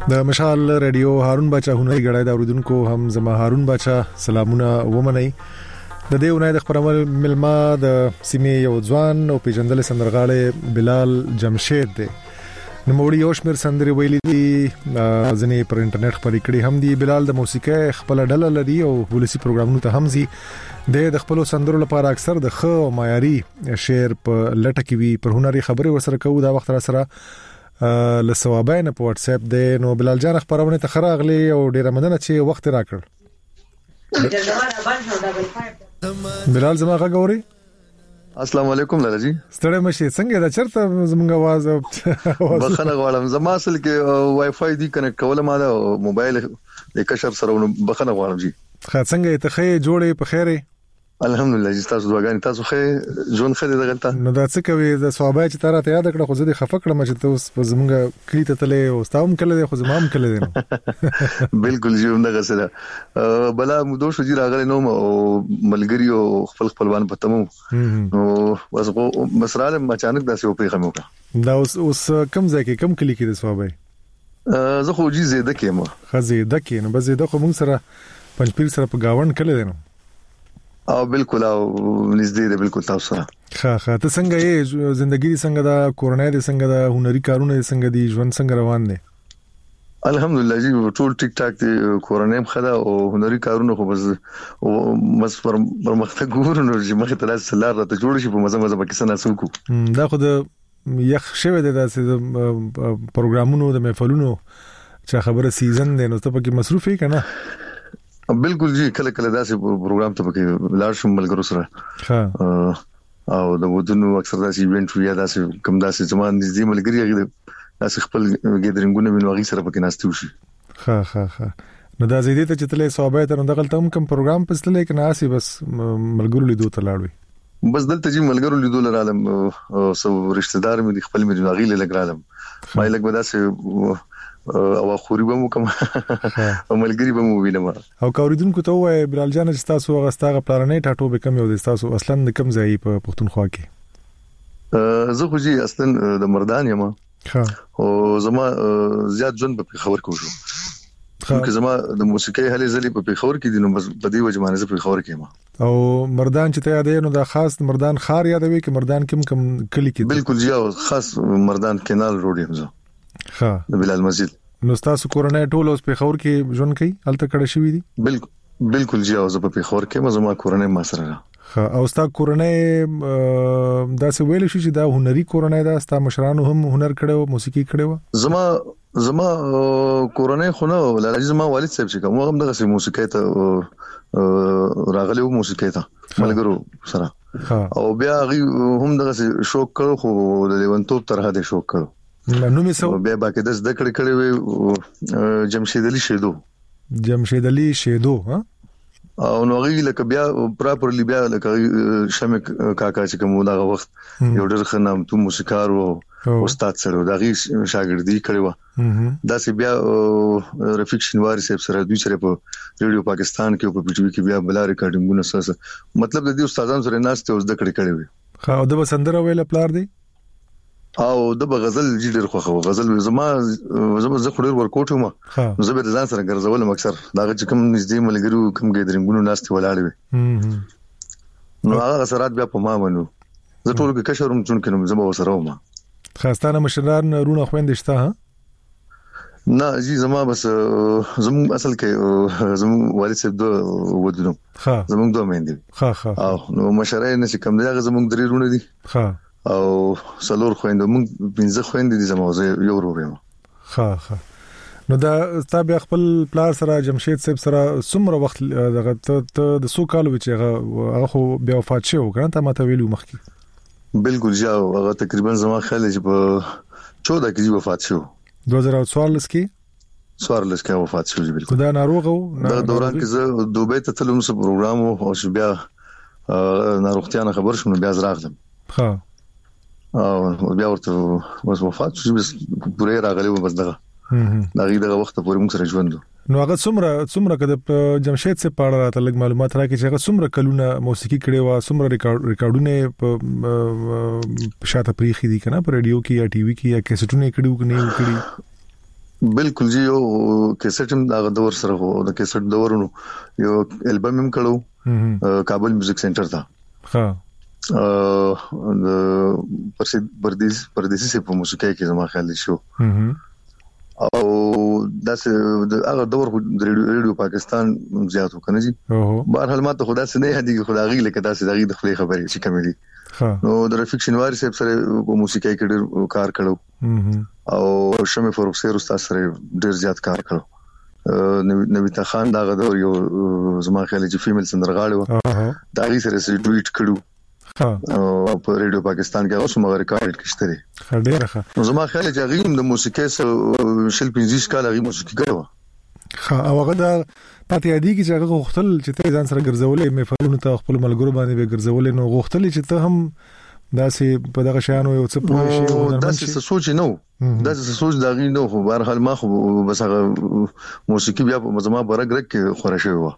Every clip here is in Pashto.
د مشال رادیو هارون بچا هنري غړای دا اوریدونکو هم زما هارون بچا سلامونه ومنئ. د دې ونې د خبرمل ملما د سیمې یو ځوان او پیژندل سندرغاړي بلال جمشید دی. نو موري یوشمیر سندري ویلي دي ځنې پر انټرنیټ خبرې کړي هم دي. بلال د موسیقي خپل ډله لري او ولسی پروګرامونو ته هم زی د خپل سندرو لپاره اکثر د خو معیاري شعر په لټه کې وي. پر هنري خبرې وسره کوو دا وخت را سره لسوابین په واتس اپ دی. نو بلال جان خبرونه ته خراغلی او ډیره مننه چې وخت راکړ. بلال زما غوړي السلام علیکم لاله جی. ستړی مشي څنګه دا چرته زمونږ आवाज بخنه غواړم زما اصل کې وای فای دی کنیکټ کول ما دا موبایل د کشر سره بخنه غواړم جی. څنګه ته خې جوړې په خیره؟ الحمدلله جی تاسو دعاګانې تاسو خې جون خې دغلته. نو دا څه کوي د ثوابه چې تاره ته یاد کړه خو زه دې خفه کړم چې تاسو په زمونږ کلی ته تلې او تاسو هم کله خو زمام کله دي. بالکل جی همدغه سره بلا مودو شو جی راغله نو ملګری او خپلوان پتمو نو بس رااله اچانک داسې وپې خمو کا. دا اوس کم ځای کې کم کلی کې د ثوابه زه خو جی زیاده کېم خزیده کې نو بس زیاده خو موږ سره پنځپیر سره په گاوند کله دي نو او بالکل او نږدې ده بالکل تاسو سره. ښه ته څنګه یې ژوندۍ څنګه دا کورونای دي څنګه دا هنري کارونه څنګه دي ژوند څنګه روان دي؟ الحمدلله جی ټول ټیک ټاک دي کورونای مخدا او هنري کارونه خو بس پر مخته ګورو نو چې مخه تل سلار راته جوړ شي په مزه پکې سنا سوکو. دا خو د یخ شوه د پروګرامونو د محفلونو چې خبره سیزن دی نو ته پکې مصروف یې کنه؟ بالکل جی کله کله داسې پروګرام ته پکې لاړ شم ملګرو سره. ها او د ودونو اکثر داسې ایونت ویا داسې کم داسې زمان دي ملګری هغه داسې خپل ګیدرینګونه بنواغي سره پکې ناستو شي. ها نو دا زیدې ته چې تلې صوبای ته دغلت هم کوم پروګرام پسته لیکن آسی بس ملګرو لیدو ته لاړوي. بس دلته جی ملګرو لیدو لرالم سو رشتہ دار مې خپل مې بنواغي لګرالم ما لګ بداسه او خوري بمو کوم او ملګری بمو وینم. او کوریدونکو ته وای بلال جان چې تاسو غستاغه پلانې ټاټو به کم یو د تاسو اصلا د کم ځای په پښتونخوا کې؟ زه خو جی اصلا د مردان یم. ها او زما زیات جون په خبر کو شو چې زما د موسیقي هلي زلي په خبر کې دي نو بس په دې وجه باندې زه په خبر کې ما. او مردان چې ته یادې نو دا خاص مردان خار یادوي کې مردان کم کلی کې؟ بالکل جی خاص مردان کینال روډ یم زه. ها د بلال مسجد. نو تاسو کورونای ټول اوس په خور کې ژوند کوي الته کړه شوې دي؟ بالکل جی اوس په خور کې مزما کورونای ما سره. ها او تاسو کورونای دا څه ویل شي چې دا هنري کورونای دا تاسو مشرانو هم هنر کړو موسیقي کړو؟ زما کورونای خو نه ولله زما والد صاحب چې کوم هم دغه موسیقي ته راغلو موسیقي ته ملګرو سره او بیا هم دغه شوق کړو خو د لیونتوب تر هدا شوق کړو. نو می سو بیا باکه د زده کړې وي جمشید علي شیدو ها او نو غي لکه بیا پراپرلی بیا لکه شمه کاکا چې کوم دا وخت یو ډېر خنام تو موسیقار او استاد سره دا غي شاګردي کړو. دا سی بیا رفیق شنواری صاحب سره دوی سره په ریډیو پاکستان کې په پی ټی وی کې بیا بل ریکارډینګونه سره مطلب د دې استادانو سره ناشته او زده کړې وي. خا او د بسندره ویل پلار دی او د غزل جډر خوخه غزل زما خوري ورکوټم زه به ځان سره ګرځولم اکثر دا چې کوم نږدې ملګرو کوم ګیدرینګونو ناشته ولاړ وي نو هغه اثرات بیا په ما منو زه ټول کې کشرم چون کې زما وسره ومه. خاصانه مشران رونه خويندې شته ها؟ نه جی زما بس زمو اصل کې زمو والد صاحب دو ودونو زمو دوه مېندې او نو مشرای نه چې کوم دغه زمو درې رونه دي او سلور خويندې مونږ پنځه خويندې دي زموږ یو ورور یم. ها نو دا تاسو خپل پلار سره جمشید صاحب سره څومره وخت دغه ته د سو کال وچ هغه خو بیا وفات شو کنه ته ماته ویلو مخکي؟ بالکل جاو هغه تقریبا زما خیال چې په 14 کې وفات شو 2014 کې وفات شو. بالکل دا ناروغ و دا دوران کې زه دوبه ته تلم سو پروګرام او بیا ناروغتیا نه خبر شوم بیا زراغلم. ها او بیا ورته وفات شو بس پوره راغلی و بس دغه وخت پورې موږ سره ژوند. نو هغه څومره کده جمشید سے پاړه راته لګ معلومات راکې چې هغه څومره کلونه موسیقي کړي و څومره ریکارډونه په شاته پریخي دي کنه په رادیو کې یا ټي وي کې یا کیسټونه کړي و کني وکړي؟ بالکل جی یو کیسټ هم دا دور سره وو د کیسټ دورونو یو البم هم کړو کابل میوزیک سنټر ته ها د پردیسی سے په موسیقي کې زما خیال شو او داسې د هغه دور د ریډیو پاکستان زیاتو کنه جی بهر حال ماته خدا سي نه هدي خدا غي لکه داسې دغه د خپل خبرې چې کمې دي نو د رفیق شنواری صاحب سره په موسیقي کې ډېر کار کړو او شمه فروخسیر استاد سره ډېر زیات کار کړو نویتا خان دا غو یو زما خیال چې فیمیل سندرغاړي و دا غي سره ټویټ کړو او په ریډیو پاکستان کې اوس مغه ریکارډ کشته دي ډېر ښه نو زما خیال چې غي د موسیقي سره شل 15 کال غي موسیقي کړو او هغه دا پاتې یادي کې چې هغه غوښتل چې ته ځان سره ګرځولې مې فلونو ته خپل ملګرو باندې به ګرځولې نو غوښتل چې ته هم داسې په دغه شانو یو څه پوه شي او داسې سوچ نه داسې سوچ دا غي نو خو بهر حال ما خو بس هغه موسیقي بیا په زما برګ رک کې خوره شوی و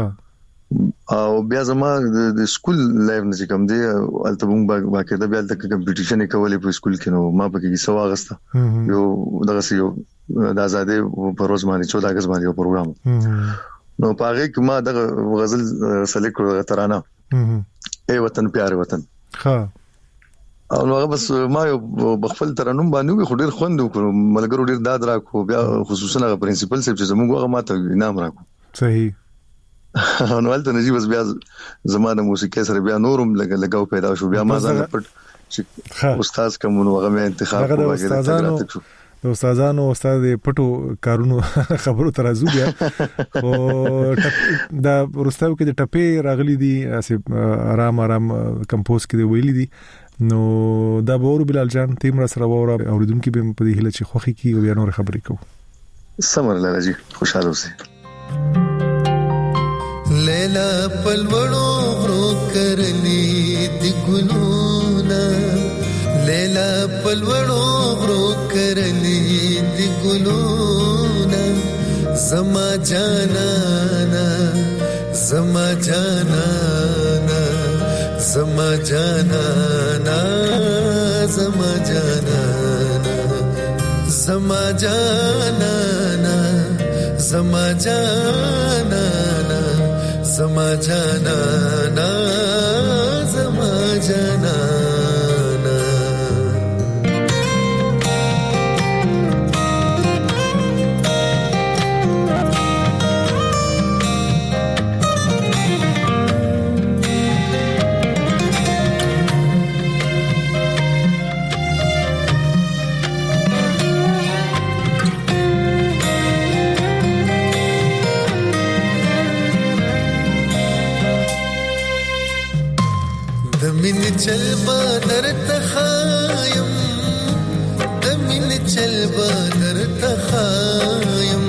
او بیا زما د سکول لایف نه کوم دی البته باقاعده بیا د کمپټیشن کولې په سکول کې نو ما پکې څه واغسته یو دغه یو د آزادې په روز باندې 14 اگست باندې یو پروګرام نو پاره کې ما د غزل سلیکټ کړو ترانه اے وطن پیار وطن ها او نو هغه بس ما یو بخفل ترانوم باندې خو ډیر خوند وکړو ملګرو ډیر داد راکو بیا خصوصا هغه پرنسپل صاحب چې زموږ هغه ماته انعام راکو صحیح نو ولته نجیب بس بیا زمانه موسیقي سره بیا نورم لګاو پیدا شو بیا ما ځان پټ استاد کوم نو هغه مې انتخاب وکړ د استادانو استاد پټو کارونو خبرو ترازو بیا او دا ورستاو کې د ټپې راغلي دي آرام کمپوز کې دی ویلي دي نو دا بورو بلال جان تیم را سره وره اوریدونکو به په دې هله چې خوخي کی او بیا نور خبرې کو سمر لراجي خوشاله اوسئ لیلا پلوړو غرو کرلی دی ګلونا لیلا پلوړو غرو کرلی دی ګلونا زما جانانا زما جانانا زما جانانا زما جانانا زما جانانا زما جانانا زما جانانا زما جانانا چل بدر تخایم دمن چل بدر تخایم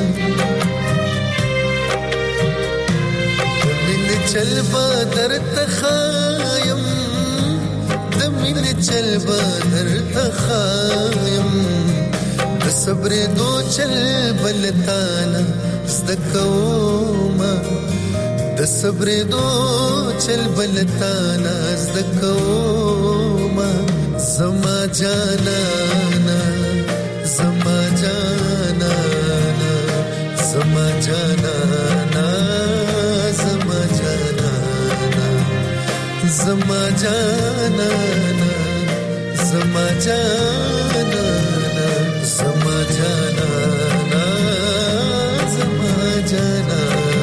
دمن چل بدر تخایم دمن چل بدر تخایم د صبر دو چل بلتانا زدکوما د صبر دو چل بلتانا زدکوما زما جانانا زما جانانا زما جانانا زما جانانا زما جانانا زما جانانا زما جانانا زما جانانا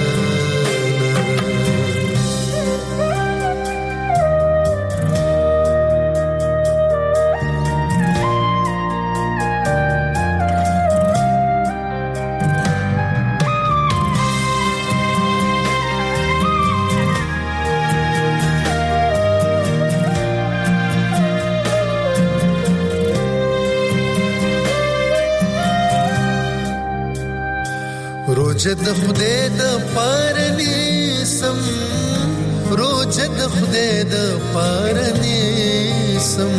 روزه د خدای د پارني سم روزه د خدای د پارني سم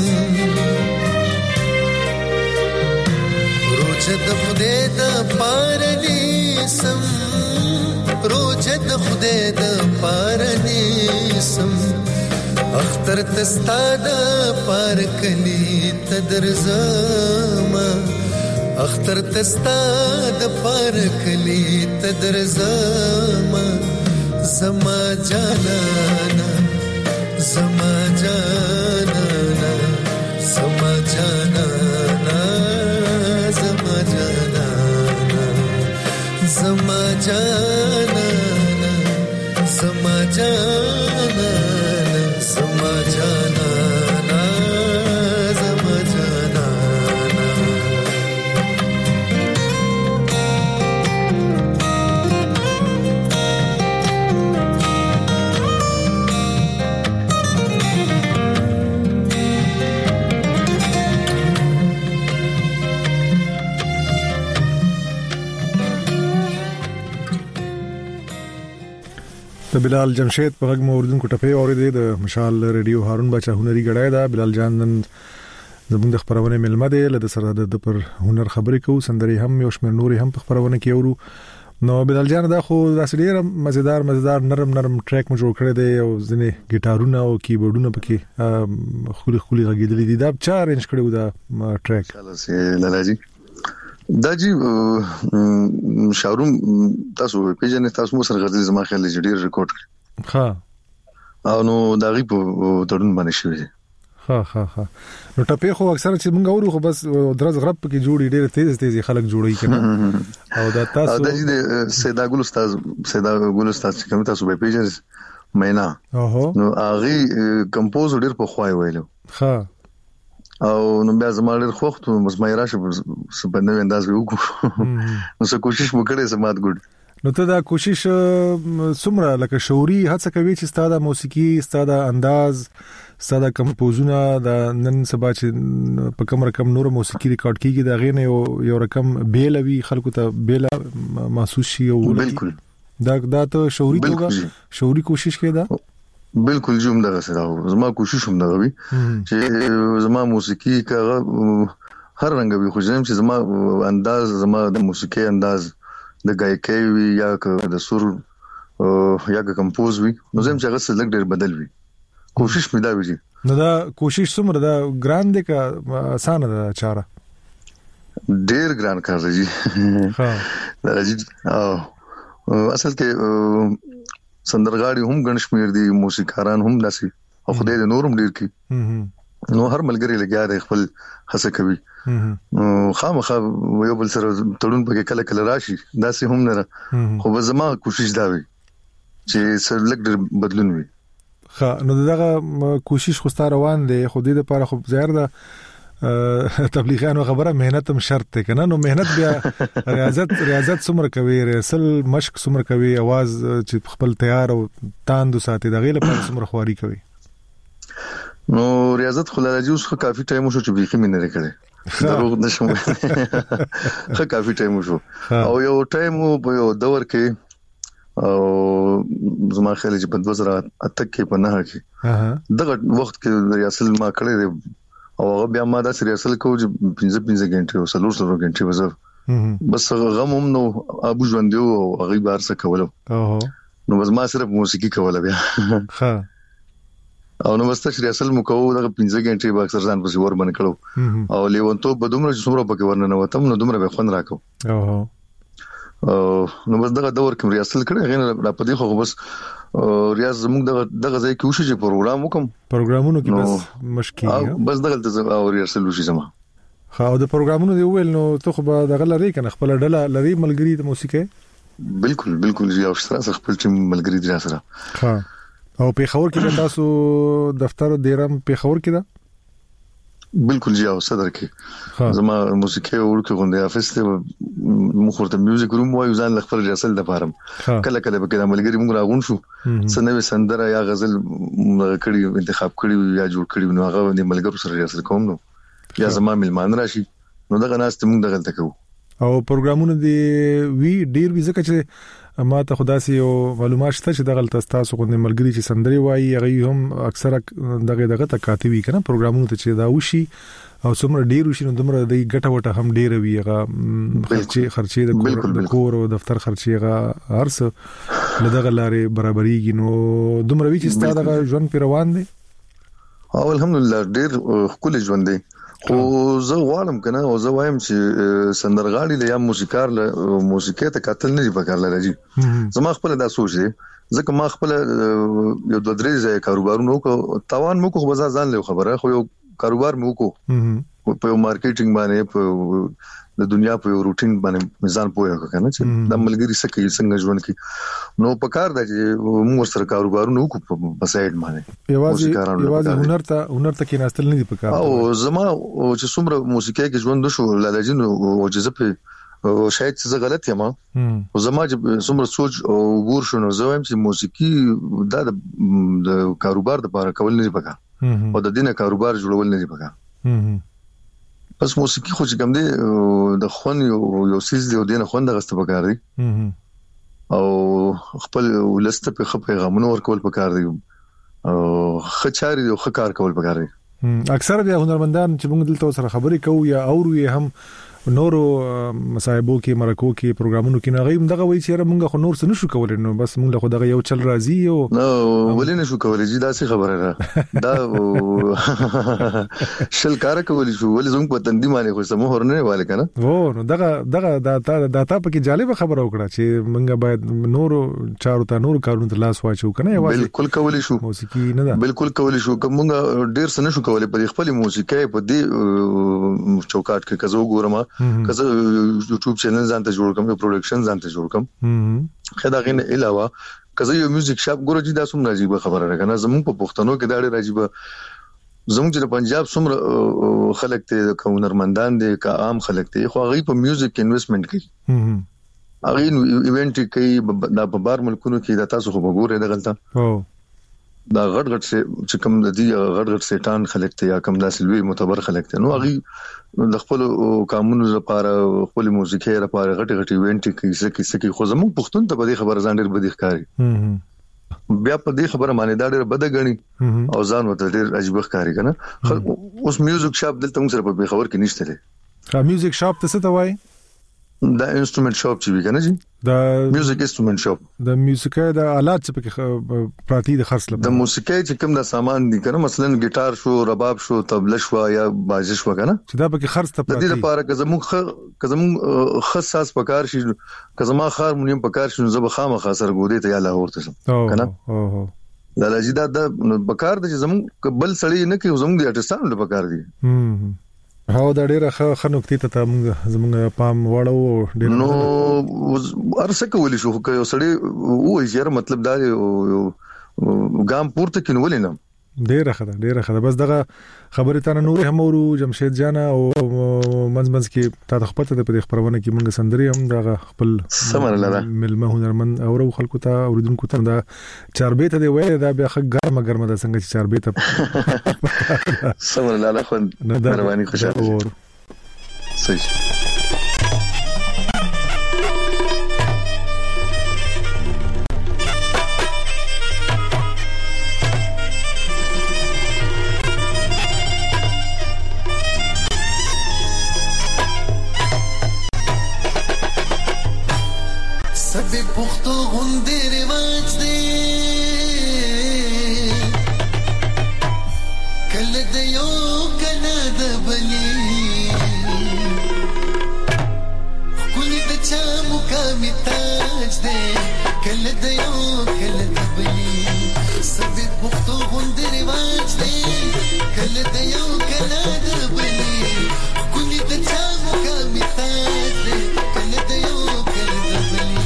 روزه د خدای د پارني سم روزه د خدای د پارني سم اختر تستا د پار کلی تدرزما اختر تستا د پار کلی تدرزما زما جانانا زما جانانا زما جانانا زما جانانا زما جانانا زما جانانا زما جانانا زما جانانا د بلال جمشید په غږ مو اوریدونکو ټپه اوریدې د مشال ریډیو هارون بچا هنري غړای دا بلال جان نن زموږ د خبرونه ملمه دی له سره د پر هنر خبرې کوو سندري هم یو شمېر نوري هم په خبرونه کې اورو نو بلال جان دا خو د ډېر مزیدار نرم ټریک مو جوړ کړی دی او ځنې ګیټارونه او کیبورډونه پکې خولي غږیدلې دي دا چا ارینج کړو دا ټریک لالاجی دا جی شاوروم تاسو پیژنې تاسو مو سره غزل زما خیال دی ډیر ریکارډ کړ ها او نو دا غي په تړون باندې شوی ها نو ټپه خو اکثر چې موږ اورو خو بس درز غرب کې جوړي ډیر تیز خلک جوړي کنه او دا تاسو دا جی سیدا ګل استاد چې کوم تاسو به پیژنې مینا نو هغه کمپوز ډیر په خوای ویلو ها او نو بیا زما ډېر خوښ ته مزمایرا شه په نوې انداز وکړو نو څه کوشش وکړې سمات ګډ نو ته دا کوشش څومره لکه شعوري هڅه کوي چې ستاده موسیقي ستاده انداز ستاده کمپوزونه دا نن سبا چې په کوم رقم نور موسیقي ریکارډ کیږي دا غینه یو رقم بیلوي خلکو ته بیل محسوس شي او بالکل دا ته شعوري توګه شعوري کوشش کړه بالکل جوم دغه سره زما کوشش هم دغه وي چې زما موسیقي کا هر رنګ وي خو ځم چې زما انداز زما د موسیقي انداز د غایکی وي یا د سور یا کمپوز وي نو زم چې هغه څه لګ ډېر بدل وي کوشش مې دا وي نو دا کوشش څومره دا ګران دی کا آسان ده چاره ډېر ګران کار دی ها اصل کې سندرغاړي هم غنشمیر دي موسیقاران هم داسي او خدای دې نورم ډیر کی نو هر ملګری لګیا دی خپل هڅه کوي خامخا یو بل سره تړون پکې کله راشي داسي هم نه خو زما کوشش دا وي چې سر لګ بدلون وي ها نو دغه کوشش خو ستاره روان دي خو دې لپاره خو ظاهر ده تبلیغیانو خبره مهنت هم شرط ده کنه نو مهنت بیا ریاضت څومره کوي رسل مشق څومره کوي आवाज چې خپل تیار او تاندو ساتي دغه لپاره څومره خواري کوي نو ریاضت خلل جوس خو کافي ټایم شو چې بيخي مې نه کړې دروغ نشم خو کافي ټایم شو او یو ټایم په یو دور کې او زما خیال چې په 2008 کې په نه کې دغه وخت کې ریاضت ما کړې او بیا ما دا سریاسل کو چې 15 غنټه او 3 غنټه وځه بس غم هم نو ابو ژوند دی او هغه بار څه کولو نو بس ما صرف موسیقي کوله بیا ها او نو بس سریاسل مو کوو دا 15 غنټه به اکثر ځان پسې ور باندې کړو او لیوان ته بدومره څومره پکې ورننه وتم نو دومره به خون راکو نو بس دغه دور کې ریاسل کړه غینه په دې خو بس ریاض زموږ دغه ځای کې وشي چې پروګرام وکم پروګرامونو کې بس مشکل بس دغه او ریاض وشي زما خو د پروګرامونو دی ویل نو ته خو به دغه لري کنه خپل ډله لري ملګری د موسیقي بالکل یو سره خپل چې ملګری دی سره ها او په خبر کې تاسو دفتر دیرم په خبر کې دا بالکل جی او صدر کې زما موسیقي ورکه غونډه افس ته مخورته میوزیک روم وایو ځان خپل ریاضل د فارم کله به کله ملګری موږ راغون شو سنوي سندره یا غزل کړي انتخاب کړي یا جوړ کړي نو هغه د ملګرو سره ریاضل کوم نو یا زما ملمان راشي نو دغه ناس ته موږ دغه تکو او پروګرامونه دی وی ډیر وی ځکه چې ما ته خداسي او معلومات شته چې دغه تاسو غوښنه ملګری چې سندري وایي هغه هم اکثره دغه تکاتوي کنه پروګرامونه ته چې دا وشي او څومره ډیر وشي نو دومره د ګټه وټه هم ډیر وی هغه خرچي د کور او دفتر خرچي هغه هرڅ لدغه لارې برابرېږي نو دومره وی چې ستاسو ژوند پر روان دي او الحمدلله ډیر خپل ژوند دی او زه غواړم کنه او زه وایم چې سندرغاړي له یا موسیقار له موسیقي ته قتل نه دی پکار لږی زما خپل دا سوچ دی ځکه ما خپل یو د درې ځای کاروبارونو کو توان مو کو بازار ځان له خبره خو یو کاروبار مو کو په مارکیټینګ باندې په د دنیا په روټین باندې میزان پوهه کنه چې د ملګری سره څنګه ژوند کی نو په کار د موږ سره کاروبارونه وکړو په بسایډ باندې یوازې هنر ته کې ناستل نه دی په کار او زما چې څومره موسیقي کې ژوند شو لالجن او جزپه او شاید څه غلط یم او زما چې څومره سوچ او ګور شو نو زه هم چې موسیقي د کاروبار لپاره کول نه دی پکا او د دینه کاروبار جوړول نه دی پکا پس موسیقي خو چې کوم دی د خون یو سیز دی او دینه خون د غسته پکار دی او خپل ولسته په خپل غمونو ورکول پکار دی او خچاري او خکار کول پکار دی اکثر د هنرمندان چې موږ دلته سره خبرې کوو یا اورو یې هم نورو مصاحبو کې مرکو کې پروګرامونو کې نه غیم دغه وایي چې موږ خو نور څه نشو کولای نو بس موږ له دغه یو چل راځي او نو ولې نشو کولای چې دا څه خبره ده دا شل کار کولی شو ولې زموږ په تندې باندې خو سمو هرنه والے کنه و نو دغه دا په کې جالب خبره وکړه چې موږ باید نورو چارو ته نور کارونو ته لاس واچو کنه بالکل کولی شو موسیقي نه ده بالکل کولی شو کوم ډیر څه نشو کولای په خپل موسیقي په دې چوکاټ کې کزو ګورم کزه یوټیوب چینل ځان ته جوړ کوم پروډکشن ځان ته جوړ کوم خدا غین علاوه کزه یو میوزیک شاپ ګورو چې دا سم راځي خبره ده کنه زموږ په پښتنو کې دا ډېر راځي زموږ چې پنجاب سم خلک ته کونرمندان دي کا عام خلک ته خو غي په میوزیک انویسټمنٹ کوي هغه ایونت کوي د بار ملکونو کې د تاسو خو وګورئ د غلطه دا غړغړ چې کوم د دې غړغړ سیټان خلک ته یا کوم داسې لوی معتبر خلک ته نو هغه د خپل قانونو لپاره خپل موسیقي لپاره غټي ایونت کې سکی خو زموږ پښتون ته په دې خبره ځان ډېر بدی ښکاري بیا په دې خبره باندې دا ډېر بد غني او ځان وته ډېر عجیب ښکاري کنه اوس میوزیک شاپ دلته موږ سره په خبر کې نشته لري میوزیک شاپ ته څه ته وایي دا انسټرومنټ شاپ چې وی کنه جی دا میوزیک انسټرومنټ شاپ د موسیقي د آلات څخه په پراتی د خرڅ لپاره د موسیقي چې کوم د سامان دي کنه مثلا ګیټار شو رباب شو طبله شو یا باجه شو کنه چې دا په خرڅ ته پراتی د دې لپاره که زموږ خاص پکار شي که زما هارمونیم پکار شي زب خامخا سر ګودې ته یا لاهور ته کنه دا لږی دا پکار د زموږ بل سړی نه کې زموږ د ارتستانو د پکار دي هاو دا ډیره ښه نقطې ته زموږ پام وړو ډیر نو ارسه کولی شو که یو سړی وایي چې مطلب دا ګام پورته کینول نه ډیره ښه بس دغه خبره ته نور هم ورو جمشید جان او منځ کې تا خپل ته په خبرونه کې مونږ سندري هم دغه خپل سمره لاله ملمه هنرمند او خلکو ته اوریدونکو ته دا چاربې ته دی وای دا بیا ګرمه ده څنګه چې چاربې ته سمره لاله خو مهرباني خوشاله صحیح پختو غوندې رواج دی کله د یو کله د بلی کله د چا مقام تاج دی کله د یو کله د بلی سبې پختو غوندې رواج دی کله د یو کله د بلی کله د چا مقام تاج دی کله د یو کله د بلی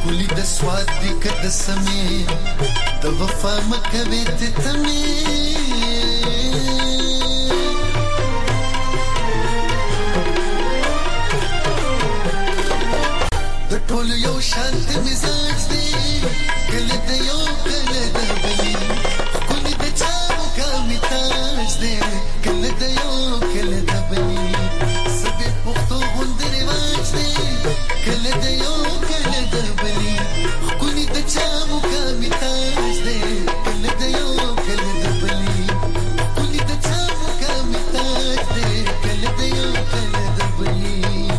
کلی د سواد دی کد سمې د وفا مکوي ته تمې د ټول یو شانت مزاج دی کله د یو کله د بلی کلی د چا مقامي تاج دی کله د یو کله د بلی سبه پختو غوند رواج دی کله د یو کله د بلی کلی د چا مقامي تاج دی کله د یو کله د بلی کلی د چا مقامي تاج دی کله د یو کله د بلی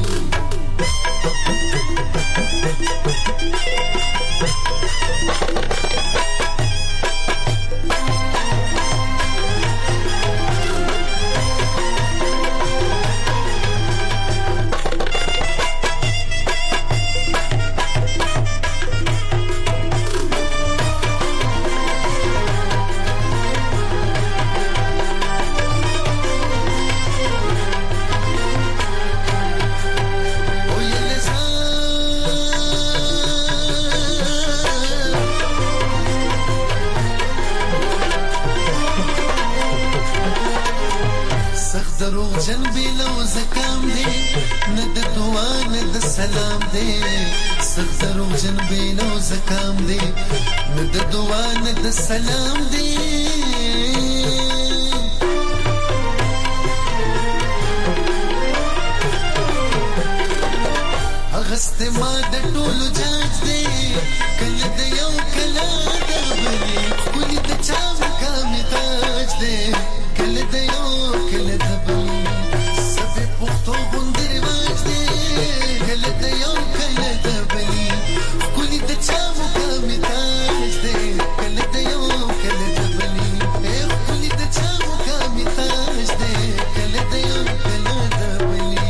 سلام دی اغست ما د ټولو جاج دی کله د یو کله د بلی کلی د چا مقامي تاج دی کله د یو کله د بلی سبه پختو غوند رواج دی کله د یو کله د بلی کلی د چا مقامي تاج دی کله د یو کله د بلی کلی د چا مقامي تاج دی کله د یو کله د بلی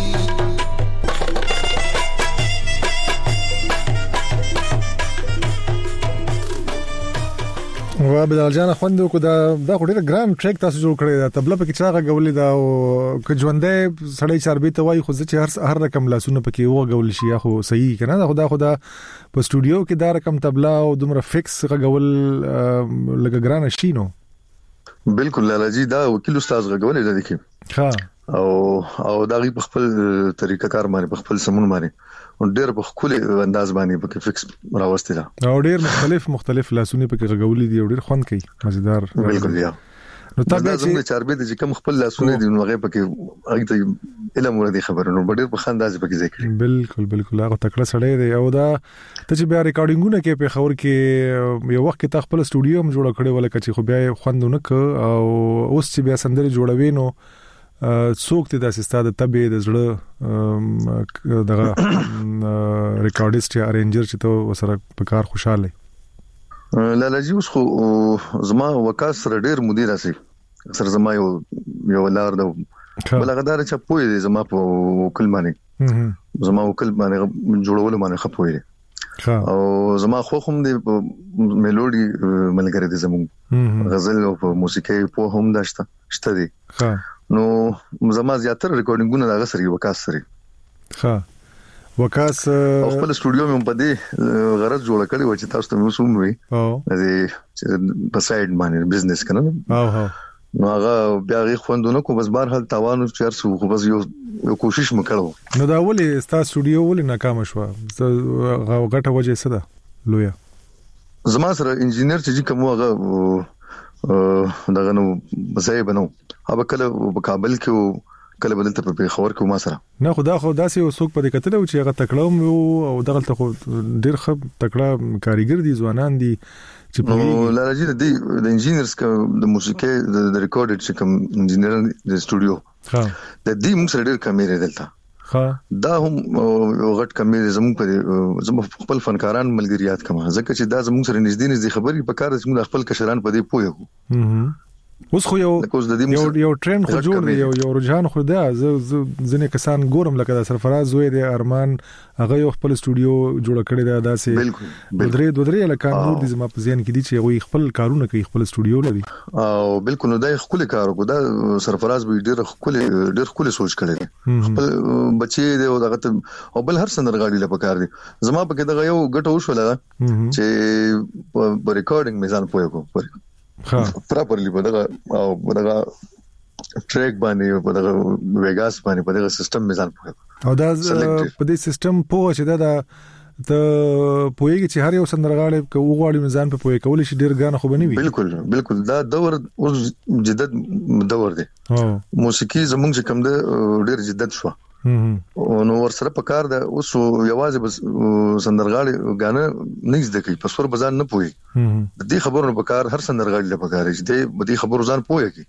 وا بلال جان خوندو کو دا ډېر ګران ټریک تاسو جوړ کړی دا تبله پکې چاغه غولې دا او ک ژوندې سړی چاربي ته وای خو چې هر رقم لاسونه پکې و غول شي یا خو صحیح کنه دا خدا په سټوډیو کې دا رقم تبله او دومره فکس غول لګ ګران شي نو بالکل لالا جی دا وکیل استاد غولې ده دي ها او دا غي په خپل طریقه کار باندې په خپل سمون باندې ډېر په خپل انداز باندې په فکس راوستي دا او ډېر مختلف لاسونه په کې غولې دي ډېر خوند کوي مزیدار بالکل یا نو تاسو چې چاربه دي چې کوم خپل لاسونه دي نو هغه پکې هغه علم ورته خبرونه ډېر په خنداز پکې ذکر بالکل هغه تکړه سړی دی او دا ته چې بیا ریکارډینګونه کې په خبر کې یو وخت کې خپل سټوډیو هم جوړ کړی ولکه چې خو بیا خوندونه ک او اوس چې بیا سندره جوړوي نو څوک ته د استاد تبې د زړه دغه ریکارډیست یا ارینجر چې ته وسره په کار خوشاله لالا جی اوس خو زما وکاس سره ډېر مدیر اسي سره زما یو لار ده بلغدار چې پوي دي زما په وکیل باندې زما وکیل باندې جوړول باندې خپوي او زما خو هم د میلودي ملګری دي زمو غزل او موسیقي په هم داشته دي نو زما زیاتره ریکارډینګونه دا غسري وکاس سره وکاس خپل سټوډیو مې په دې غرض جوړ کړی و چې تاسو ته وسوم وي په سایډ باندې بزنس کنه نو هغه بیا غي خوندونه کو بس بهر حال توانو چرسو خو بس یو کوشش وکړو نو دا ولې تاسو سټوډیو ولې ناکام شو غټه وجه څه ده لویا زما سره انجینیر چې کوم هغه دغه نو بځای بنو هغه کله په کابل کې کله بدلته په خبر کې ما سره نه خدا داسې وسوک په دې کتل چې هغه تکړه او دغه ته ډیر ښه تکړه کاریګر دي ځوانان دي چې په لارجی د انجینرز د موسیقي د ریکارډډ چې کوم انجینر د سټوډیو د دې موږ سره ډیر کمې دلته دا هم غټ کمې زموږ په خپل فنکاران ملګریات کما ځکه چې دا زموږ سره نږدې خبرې په کار چې موږ خپل کشران په دې پوهیږو اوس خو یو ټرند خو جوړ دی یو رجحان خو دا ځنه کسان ګورم لکه د سرفراز وې د ارمان هغه یو خپل استودیو جوړ کړی دا داسې دوه لکه نور دي زما په ځین کې دي چې یو خپل کارونه کوي خپل استودیو لري او بالکل دا خپل کار کو دا سرفراز به ډېر خپل سوچ کړی خپل بچي دی او دغه او بل هر سندرغاړي لپاره کار دي زما په کې دا یو ګټه وشوله چې په ریکارډینګ میزان پوهه کو پراپرلی په دغه ټریک باندې په دغه ویګاس باندې په دغه سیستم میزان پوهه او دا په دې سیستم پوهه چې دا ته پوهیږي چې هر یو سندرغاړي کو غواړي میزان په پوهه کول شي ډیر غانه خو بنوي بالکل دا دور اوس جدت دور دی موسیقي زمونږ چې کوم ده ډیر جدت شو نو ور سره په کار ده اوس یوازې بس سندرغاړي غانه نه زده کوي په سور بازار نه پوي د دې خبرونو په کار هر سندرغاړي لپاره کار چې د دې خبرو ځان پوي کی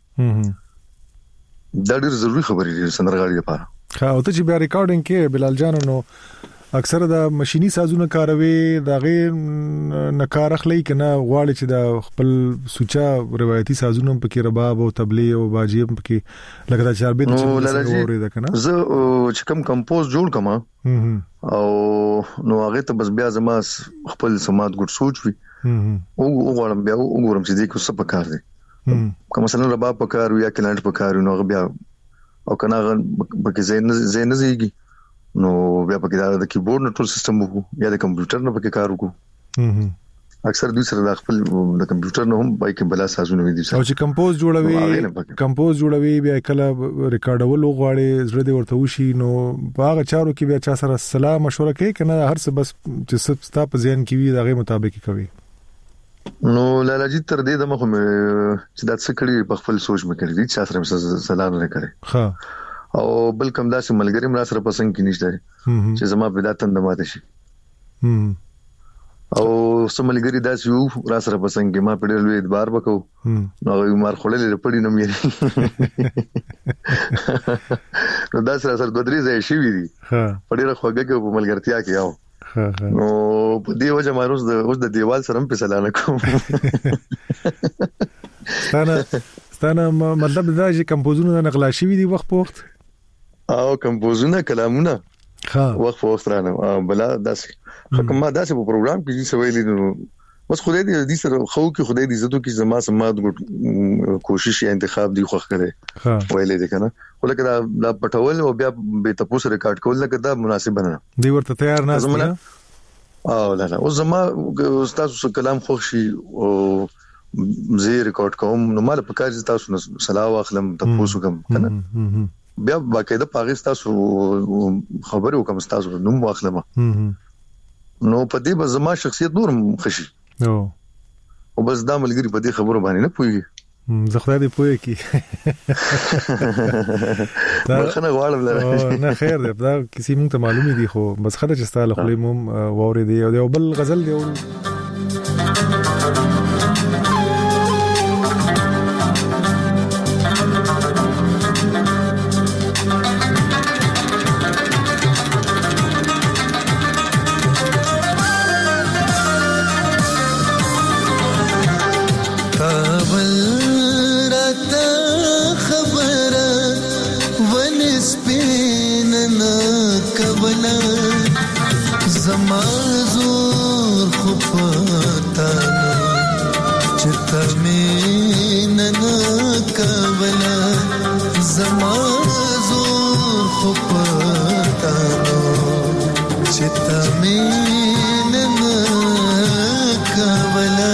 دا ډیر ضروری خبرې دي سندرغاړي لپاره او ته چې بیا ریکارډینګ کې بلال جان نو اکثر د ماشيني سازونه کاروي دا غي نکار اخلي کنه غواړي چې د خپل سوچا روایتي سازونه پکې رباب او تبلي او باجي پکې لکه دا چاربي د چوري ده کنه زه چې کوم کمپوز جوړ کما او نو هغه ته بس بیا زما خپل سماعت ګډ سوچ وي او غواړم بیا وګورم چې دې کو څه پکار دي کوم مثلا رباب پکار یا کلانټ پکار نو بیا او کنه پکې زین زیږي نو بیا پکې دا کیبورډ نټول سیستم وکړو یا د کمپیوټر نه پکې کار وکړو اکثر دوی سره د خپل د کمپیوټر نه هم بای کې بلا سازونه وي دي او چې کمپوز جوړوي بیا کله ریکارډول غواړي زړه دې ورته وشي نو هغه چارو کې بیا چا سره سلام مشوره کوي کنه هر څه بس چې ستا په ذهن کې وي دغه مطابق کوي نو لالاجی تر دې دمه کوم چې دا څه کړی په خپل سوچ مې کړی چې سره سلام نه کړي ها او بل کوم داسې ملګری مې سره پسند کې نشته چې زما په داتن د ماته شي او سملګری داسې یو را سره پسند کې ما په ډېر لوی اعتبار وکاو نو یو مار خړلې پړې نه مې نو دا سره دوه درې ځای شي وی دي په ډېر خوګه کې په ملګرتیا کې یاو نو په دې وجه ما اوس د دیوال سره په سلانه کوم ستانه مطلب دا چې کمپوزونه نقلا شي دي وخت په وخت او کمپوزونه کلامونه وخت په وخت رانه بلا داسې حکومت داسې په پروګرام کې چې سوي نو بس خدای دې سره خو کې خدای دې عزتو کې زما سمات کوشش یا انتخاب دی خوښ کړي ویلې دې کنه ولکه دا پټول او بیا به تاسو ریکارډ کول لکه دا مناسب نه دی ورته تیار نه او لا او زما تاسو کلام خوښ شي او زه ریکارډ کوم نو مال په کار تاسو سلام واخلم تاسو کوم کنه بیا باقاعده پاغه تاسو خبرو کوم تاسو نوم واخلم نو په دې به زما شخصیت نور خشي او بس دا ملګری په دې خبرو باندې نه پوي زه خدای دې پوي کی دا غواړم نه خیر دی دا کسی مونږ ته معلومي دي خو بس خدای چې ستاله خپل موم ووري دی او بل غزل دی زمازور خپتا چتا مینن کبلا زمازور خپتا چتا مینن کبلا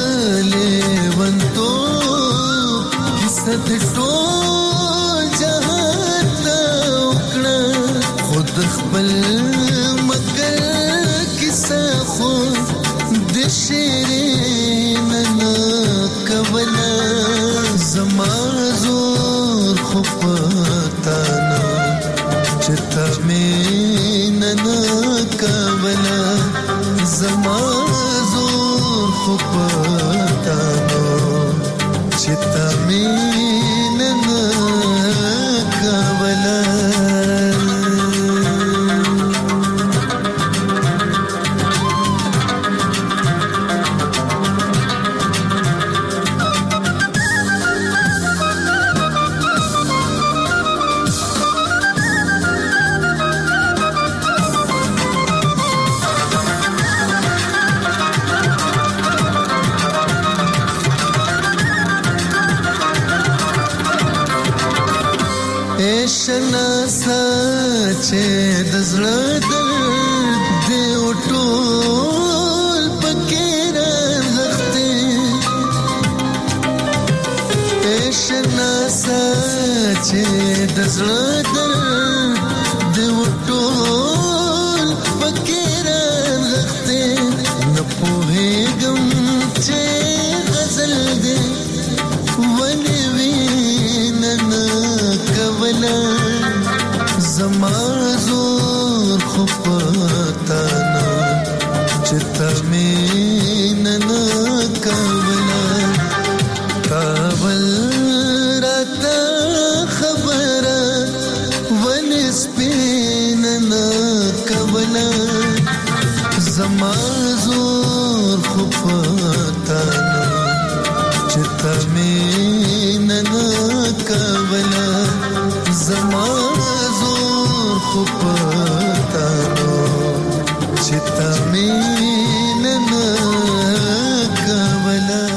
ټول جهان د خپل مگر کیسه خو د شیرین نه کوله زما زور خو پتا نه چتا مين نه کوله زما زور خو پتا نه چتا مين نه کوله شنا سچې د زړه درد دی او ټول پکې راغښتې شنا سچې د زړه درد دی او ټول پکې راغښتې نه پوهېږم چې غزل دی ولې وینم کوله زما زور خو پتا نه چتا مين نه کوله کابل راته خبره ولې سپین نه کوله زما زور خو پتا نه چتا مين نه کوله زما زور خو پتا نو چتا مين نه کوله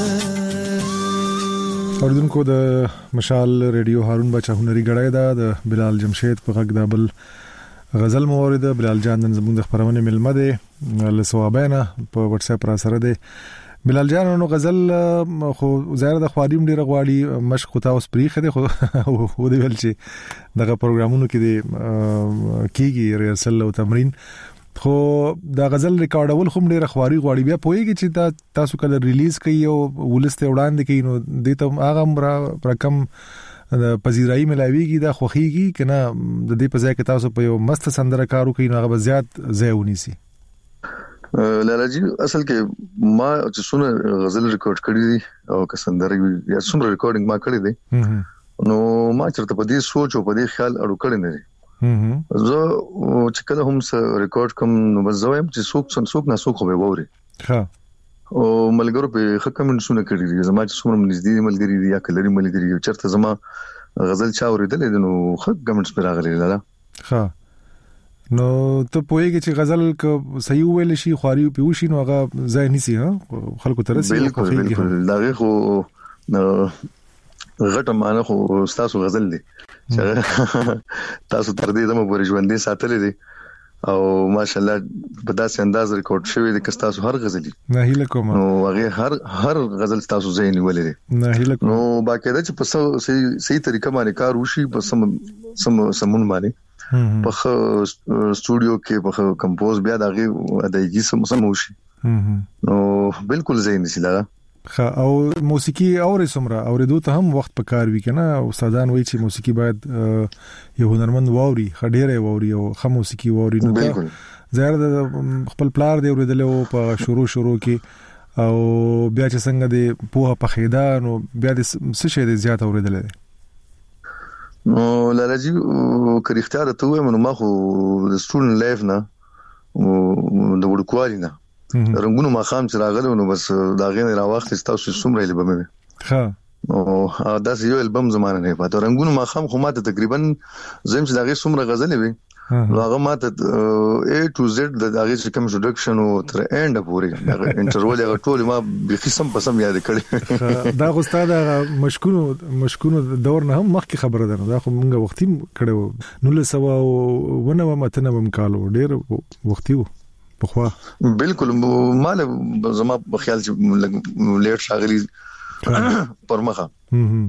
اوردونکو د مشال ریډیو هارون بچا هنري غړای دا د بلال جمشید په غږ د بل غزل مورید بلال جان نن زموږ د خبرونه ملمه ده له ثوابانه په واتس اپ را سره ده بلال جان نو غزل خو زهره د خواریم ډیره غواړي مشق تا اوس پریخه ده خو و دی ول چې دغه پروګرامونو کې دی کیږي ریهرسل او تمرین خو دا غزل ریکارډول خو ډیره خواري غواړي بیا پوهیږي چې تاسو کله ریلیز کوي او ولسته وړاندې کوي نو د ته هغه رقم پذیرایی ملاویږي دا خوخیږي کنه د دې په ځای کې تاسو په یو مست سندره کارو کوي نو هغه زیات ځای ونیسي لالا جی اصل کې ما چې څونه غزل ریکارډ کړی دي او که سندره یا څومره ریکارډینګ ما کړی دی نو ما چرته په دې سوچ او په دې خیال اړو کړی نه دي زه چې کله هم ریکارډ کوم نو بزویم چې څوک نه څوک به ووري ها او ملګرو په خکمنټونه کړی دي زما چې څومره نږدې ملګری دي یا کلري ملګری چرته زما غزل چا اوریدل نو خکمنټس پر راغلي لاله ها نو ته پوهیږي چې غزل ک صحیح ویل شي خواري پیوشي نو هغه ځای نيسي ها خلکو ترسي بالکل دغه خو غټه معنی خو تاسو غزل دي تاسو تر دې دمو پر ژوندې ساتلې دي او ماشاءالله په داسې انداز ریکارډ شوی دي که تاسو هر غزلي نه هیله کوم نو هغه هر غزل تاسو ځای نیولې دي نه هیله کوم نو باقاعده چې په صحیح طریقه باندې کار وشي په سمون باندې په سټوډیو کې په کمپوز بیا دغه ادایګي سم وشي نو بالکل زین نشي لاره او موسیقي اورې سمره اورېدو ته هم وخت پکار وی کنه استادان وایي چې موسیقي باید یو هنرمند واوري خډيره واوري او خه موسیقي واوري نو زهر د خپل پلار دی اورېدل او په شروع کې او بیا چې څنګه دی په خیدا نو بیا د څه شي دی زیات اورېدل نو لالاجی کړي اختیار ته وایم نو ما خو د سټوډنټ لایف نه د وړکوالي نه رنگونو ما خام چې راغلو نو بس دا غین راوخت تاسو څومره لبم ها او دا یو البم زمانه نه پاتې رنگونو ما خام خو ماته تقریبا زم چې دا غي څومره غزلې وي هغه ماته A to Z د هغه کوم انټروډکشن او تر اینډ پورې انټرول هغه ټول ما به قسم پسم یاد کړی دا خو استاد مشکونو دور نه هم مخکې خبره ده دا خو موږ وختي کړو نو له سوا ونه متنه مکالو ډیر وختي بخوا بالکل مال زما په خیال چې لیټ شاغلی پرمخه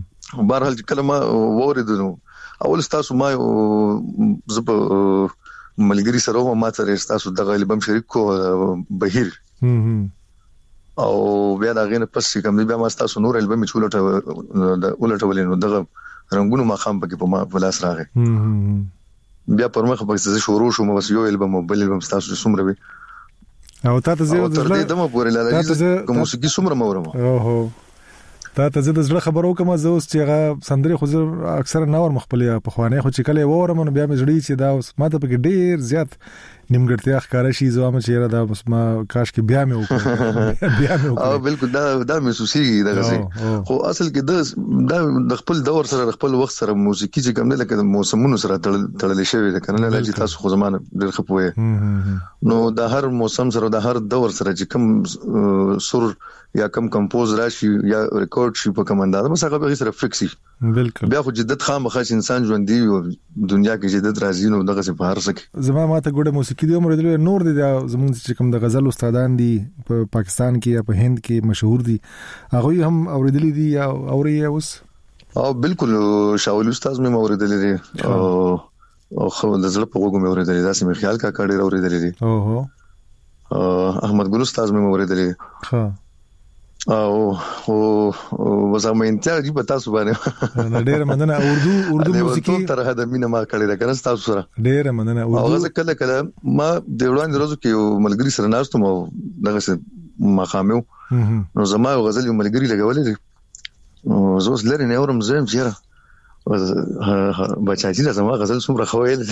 بهرحال کلمه وریدو اول تاسو ما زب ملګری سره ما سره تاسو د غالبم شریک کو بهیر او بیا دا غینه پس کوم بیا ما تاسو نور البم چولټه د ولټولې نو دغه رنگونو مخام پکې په ما فلاس راغې بیا پرمخ پکې شروع شوم بس یو البم بل البم تاسو څومره وي او تاسو زه تر دې دمه پورې لاله کوم موسیقي څومره مورم اوه تاسو زه د زړه خبرو کوم زه اوس چې هغه سندري خو اکثر نور مخبلې په خوانه خو چې کله وورم نو بیا مې زړی چې دا اوس ماته پکې ډیر زیات نیمګړتیا ښکارا شي زما چې را دا بس ما کاش کې بیا مې وکړ او بالکل دا محسوسي دغه سي خو اصل کې دا د خپل دور سره خپل وخت سره موسیقي چې کوم نه لکه موسمونو سره تړلې شوی ده کنه نه چې تاسو خو زمانه ډیر خپوي نو د هر موسم سره د هر دور سره چې کوم سر یا کم کمپوز راشي یا ریکارډ شي په کوم انداز بس هغه به سره فکسي بالکل بیا خو جدت خامخاش انسان ژوند دی او دنیا کې جدت راځي نو دغه څه په هر څه زما ماته ګوډه موسیقي دی عمر دی نور دی زمونږ چې کوم د غزل استادان دي په پاکستان کې یا په هند کې مشهور دي هغه هم اوریدلې دي یا اوري اوس او بالکل شاول استاد مې اوریدلې دي او خو د زړه په وګو مې اوریدلې دا سم خیال کا کړي اوریدلې دي اوه احمد ګل استاد مې اوریدلې ها او وزما انتظار دی پتا سو باندې ډېر مننه اردو موسیقي تر هدا مینه ما کړی دا کنه تاسو سره ډېر مننه اردو کله ما د وړاندې ورځو کې ملګری سره ناستم او دغه څه مخامو نو زما غزل ملګری لګولې او زوس لري نه اورم زم چیرې بچاچی زما غزل څومره خوایل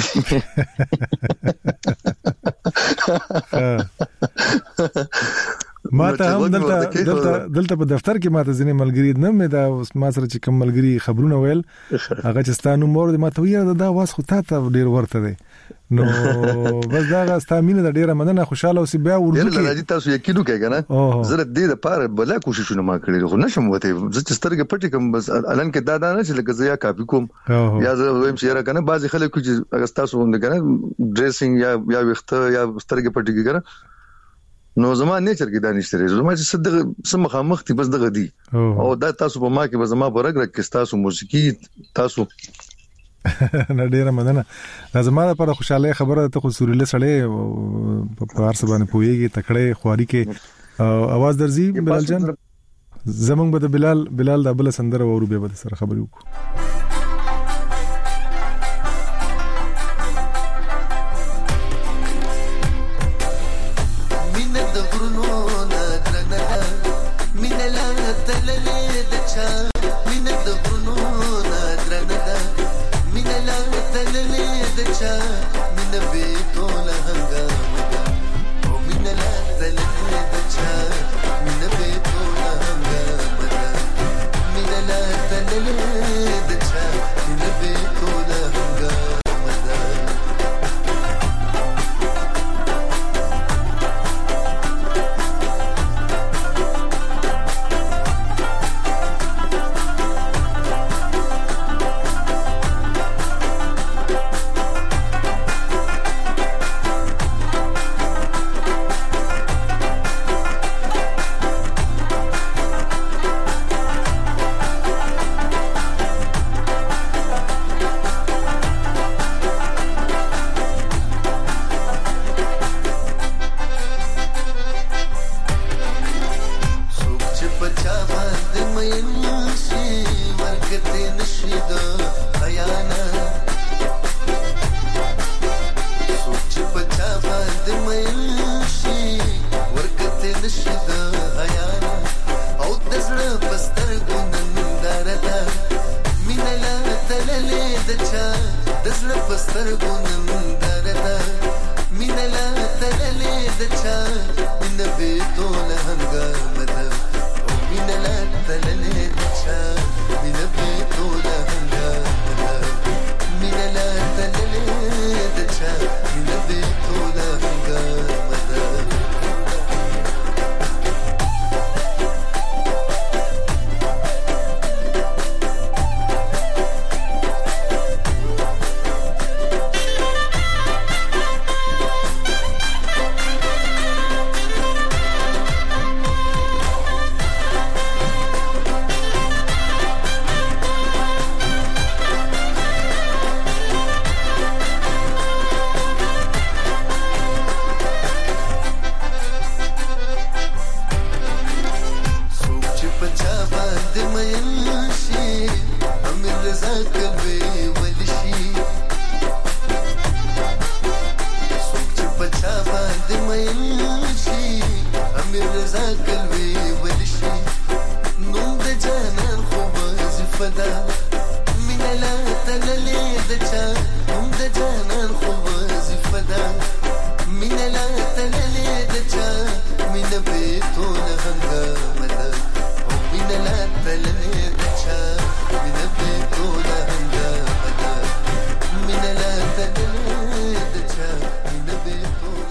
ما ته هم دلته په دفتر کې ما ته ځینې ملګری نه مې دا ما سره چې کوم ملګری خبرونه ویل هغه چې ستانو مور دې ما ته ویل دا واس خو ته ډیر ورته دی نو بس دا ستامینه د ډیره مننه خوشاله اوسې بیا اردو کې راځي تاسو یقین وکړئ کنه زه دې لپاره بلا کوششونه ما کړې خو نشم وته زه چې سترګې پټې کوم بس الان کې دا نه چې لکه زه یا کاپی کوم یا زه ویم چې را کنه بعضی خلک چې اگر تاسو هم کنه ډریسینګ یا وخته یا سترګې پټې کنه نو زما نیچر کې دانش لري زما چې صدق سم مخامخ دي بس دغه دي او دا تاسو په ما کې به زما برګ کې تاسو موسیقي تاسو نه ډیره مننه لازم لپاره خوشاله خبره ته خو سوريله سړې په هر څه باندې پويږي تکړه خواري کې आवाज درځي بلال جان زمونږ به بلال د بل سندره ورو به سره خبرې وکړو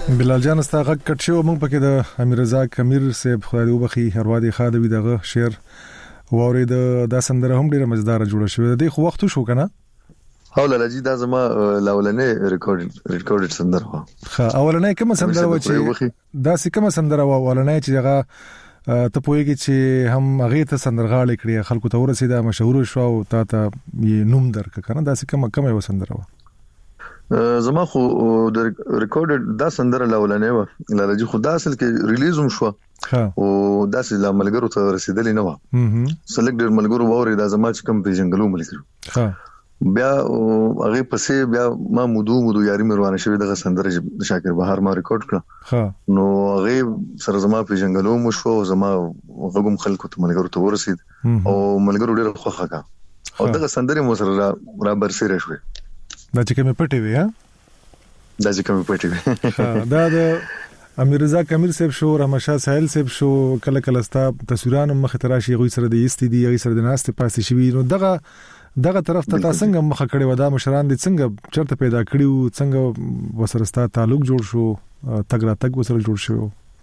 بلال جان استغه کټ شو موږ پکې د امیر رضا کمیر صاحب خدای وبخي هروادي خادوی دغه شعر وورید د سندره هم ډیره مزدار جوړه شوې د خو وخت شو کنه حواله لجی دا زما لاولنې ریکورډډ سندره ها اولنې کوم سندره و چې دا سې کوم سندره و اولنې چې هغه ته پوهیږي چې هم هغه ته سندرغاړي کړی خلکو ته ورسېده مشهور شو او تا ته نوم درک کنه دا سې کوم و سندره و زما خو د ریکورډډ دا سندره لاولنې و لجی خدا اصل کې ریلیز هم شو او دا سې ملګرو ته رسیدلې نه و سلیکټډ ملګرو ووري دا زما چې کوم پیژنګلو ملګرو بیا هغه پسې بیا ما مودو یاري مروانه شوی دغه سندره شاکر بهار ما ریکارډ کړ نو هغه سره زما پیژنګلو مو شو زما غوګم خلکو ته ملګرو ته ورسید او ملګرو ډېر خوښه کا او دغه سندره مو سره را برسېره شوې دا چې کومه پټي وي دا د امیر رضا کمیر صاحب شو رحمشاه ساحل صاحب شو کله کله ستا تصویرانو مخ تراشي غوي سره د ایستې دي غوي سره د ناست پاسې شوی نو دغه طرف ته تاسو څنګه مخ کړي ودا مشران دي څنګه چرته پیدا کړیو څنګه وسرستا تعلق جوړ شو تګ وسره جوړ شو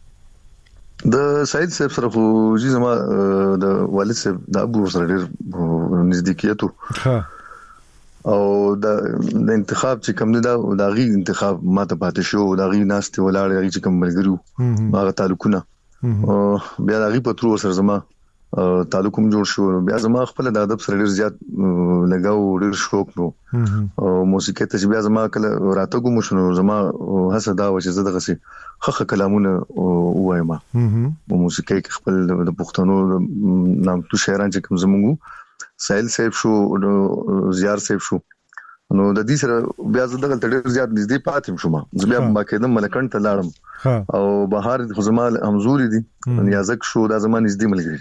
د سید صاحب سره خو چې زما د والد صاحب د ابو سره ډېر نزدېکیتو او د انتخاب چې کوم دا غي انتخاب ماته پاتې شو دا غي ناست ولاړ غي چې کوم ملګرو هغه تعلقونه بیا دا غي پترو سره زما تعلق هم جوړ شو بیا زما خپل د ادب سره ډیر زیات لګاو ډیر شوق نو او موسیقي ته بیا زما کله راته کوم شنو زما هڅه دا و چې زه دغه سي خخ کلامونه وایم موسیقي خپل د پښتنو نام تو شاعران چې کوم زموږ ساحل صاحب شو زیار صاحب شو نو د دې سره بیا زه دغه ډیر زیات نږدې پاتم شوم زه بیا باقاعده ملکن ته لاړم او بهار خزمال همزوري دي نیازک شو دا زما نږدې ملګری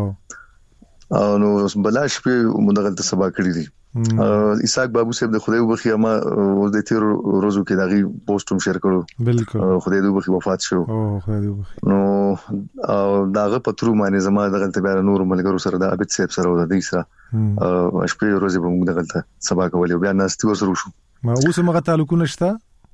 او نو بلاش په مدغل ته سبا کړی دي اسحاق بابو صاحب د خدای وبخي ما د تیر روزو کې دغه پوسټوم شیر کړو بالکل خدای وبخي وفات شو خدای وبخي نو داغه پترو باندې زما دغه ته بیا نور ملګرو سره د عابد صاحب سره د دې سره شپې روزي به موږ دغه سبا کولې بیا ناستي وسرو شو ما اوس مغه تعلقونه شته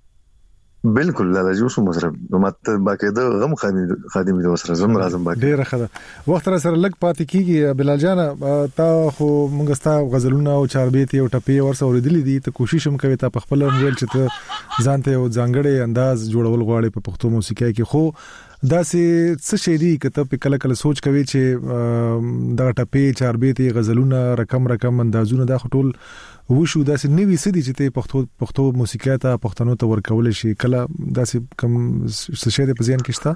بالکل لا جو سم سره ماته باقاعده غم خادم دي وسره زم راځم باقاعده ډیره خده وخت را سره لګ پاتې کیږي بلال جان تا خو موږ ستا غزلونه او چاربيتي او ټپي ورسره ورېدلې دي ته کوشش هم کوي ته په خپل موبایل چې ته ځانته یو ځانګړی انداز جوړول غواړي په پښتو موسیقۍ کې خو دا څه شي دي کته په کله سوچ کوي چې دا ټپي چاربيتي غزلونه رقم اندازونه دا خټول وشو دا سې نوې سدي چې ته پښتو موسیقۍ ته پښتنو ته ورکول شي کله دا سې کم څه شي په ځین کې شته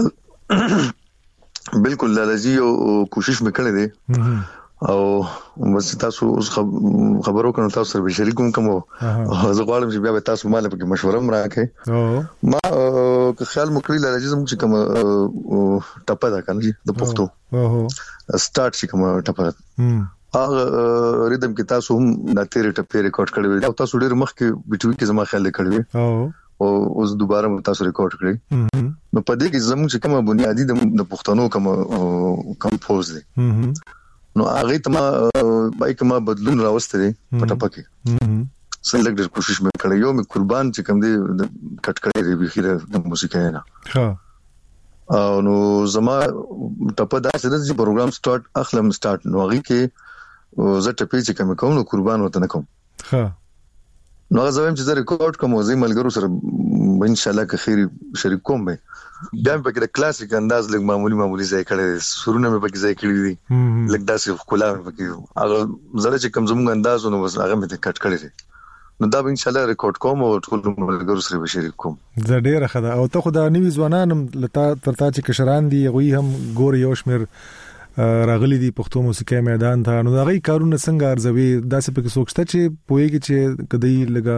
بالکل لالجی او کوشش وکړې دي او بس تاسو اوس خبرو کنه تاسو سره شریکوم کوم زه غواړم چې بیا تاسو مال په مشوره راکې ما که خیال مکړی لالجی زم چې کوم ټپه دا کنه د پښتو سٹارټ چې کوم ټپه هغه ریدم کې تاسو هم د تیرې ټپې ریکارډ کړی او تاسو ډېر مخکې بیټوي کې زما خیال کړی او اوس دوباره تاسو ریکارډ کړی نو په دې کې زموږ چې کومه بنیادی د پښتنو کمپوز دي نو هغه ته ما بدلون راوستي پټه پکې سلګ ډېر کوشش مې کړی یو مې قربان چې کوم دي کټ کړی دی بخیره د موسیقۍ نه او نو زما ټپه دا چې پروګرام سٹارټ نو هغه کې زه ټپې چې کوم نو قربان وته نه کوم نو زه هم چې ریکارډ کوم زه ملګرو سره ان شاء الله که خیر شریک کوم به بیا په کې کلاسیک انداز لګ معمولی ځای کړی سرونه مې پکې ځای کړی دي لګ داسې خلا مې پکې هغه زړه چې کوم زموږ انداز نو بس هغه مې کټ کړی دي نو دا ان شاء الله ریکارډ کوم او ټول ملګرو سره به شریک کوم زه ډیره خدا او ته خدای نیوي ځوانان لتا ترتا چې کشران دي غوي هم ګور یو شمیر راغلي دي پښتو موسیقۍ میدان ته نو دا غي کارونه څنګه ارزوي داسې پکې سوچته چې پويږي چې کدی لګا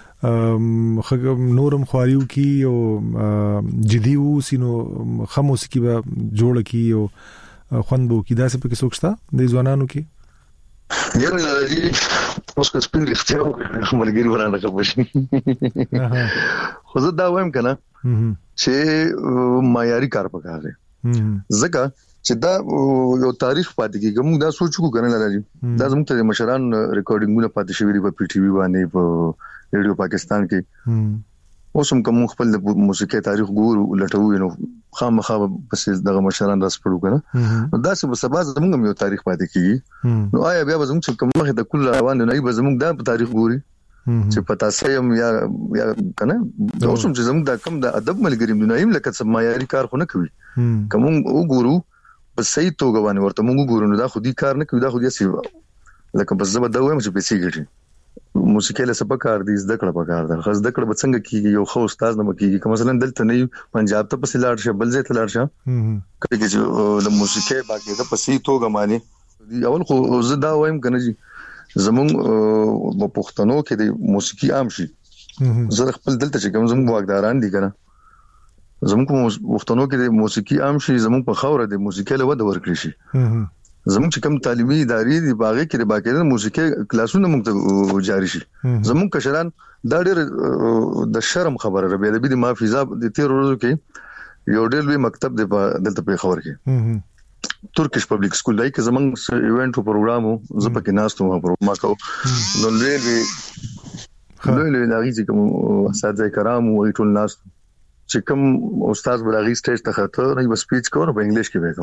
نورم خواریو کی او جدي وسینو خاموسي کی به جوړ کی او خوندو کی داسې پکې سوچته د ځوانانو کې یاره لري اوس که سپین اختیار ملګری ورانه کوي خو زه دا وایم کنه چې معیاري کار پکاره زګه چې دا یو تاریخ پاتې کیږي موږ دا سوچو کنه لري دا زموږ ته مشران ریکارډینګونه پاتې شوی دی په پی ټي وی باندې په ریډیو پاکستان کې اوس هم کوم خپل د موسیقي تاریخ ګورو لټوي نو خامخا بس دغه مشران راس پړو کنه دا څه سبا زموږ یو تاریخ پاتې کیږي نو آیا بیا زموږ کوم مخه د کل روان نه به زموږ د تاریخ ګوري چې پتا سم یا کنه دا اوس هم چې زموږ د کم د ادب ملګری دنایم لکه څه معیاري کار خو نه کوي کوم وګورو په صحیح توګه باندې ورته موږ ګورو نو دا خودي کار نه کوي دا خودي سی لکه بس زما دا وایم چې پیسې ګټي موسیقي له سبا کار دي زده کړه پکار ده خاص زده کړه څنګه کیږي یو خو استاد نه کیږي کوم مثلا دلته نه پنجاب ته پسې لاړ شه بل ځای ته لاړ شه کله چې د موسیقي باقي د پسې توګه باندې اول خو زه دا وایم کنه چې زمونږ په پښتنو کې د موسیقي عام شي زه خپل دلته چې کوم زموږ واقداران دي کنه زموږ پښتنو کې د موسیقي عام شي زموږ په خوره د موسیقي له ود ورکړي شي زموږ چې کوم تعلیمي ادارې دي باغې کې د باقاعده موسیقي کلاسونه موږ جاری شي زموږ کشران دا ډېر د شرم خبره ربي د دې محافظه د 13 ورځو کې یو ډېر لوی مکتب دی دلته په خبر کې ترکیش پبلک سکول دای کې زمنګ ایونت او پروګرامو زه پکې ناستم او پروګرام کو نو لوی ناغي چې کوم اساتذه کرام او ټول ناست چې کوم استاد بلاغي سټیج ته خاطر نه بس سپیچ کوو په انګلیش کې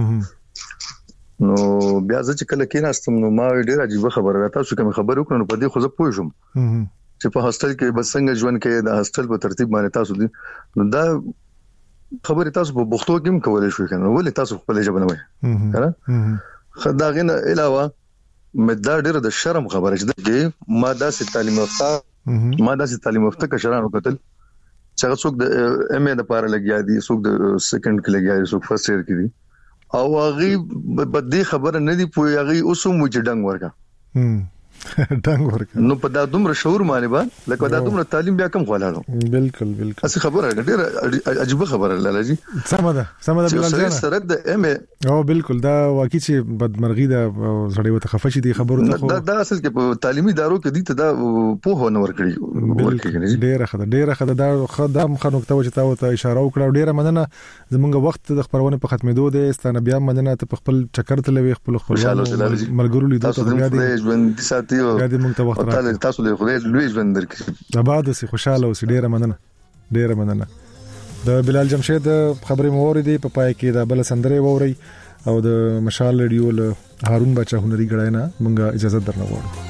وکړو نو بیا چې کله کې ناستم نو ما ډېر عجیب خبره راته چې کوم خبرو کړو په دې خو زه پوه شوم چې په هاستل کې بس څنګه ژوند کې د هاستل په ترتیب باندې تاسو دي نو دا خبره تاسو په بوختو کې کولای شو کنه ولې تاسو خپل ژبه نه وایي کنه خداغینه علاوه مدار ډېر د شرم خبره چې ما داسې تعلیم یافته کشرانو کتل چې څوک د ام ای د پاره لګیا دي څوک د سیکنډ کې لګیا دي څوک فرست ایئر کې دي او هغه په دې خبره نه دی پوي هغه اوسم وځ ډنګ ورکا ډنګ ورکا نو په دا دومره شعور معنی با لکه دا دومره تعلیم بیا کم خلاړو بالکل اصل خبره ډېر عجیب خبره لاله جی سم ده بلال جان سره د ام ای او بالکل دا واقعي چې بدمرغي ده سړی وته خفشي دي خبرو ته دا اصل کې په تعلیمي ادارو کې دي ته دا په هو نه ورکړي ډېر خدای دا خدام خنوکته چې تاسو ته اشاره وکړه ډېر مننه زمونږ وخت د خبرونه په ختمېدو ده ستانه بیا مننه ته خپل چکر ته لوي خپل ملګرو لیدو ته بیا دي یادې مونږ ته وخت راکړه تاسو له خدای لوی ژوند درکړي آباد اوسې خوشاله اوسې ډېر مننه د بلال جمشید خبرې موریدي په پای کې د بل سندره ووري او د مشال رادیو له هارون بچا هنري غړای نه مونږه اجازه درنه غواړو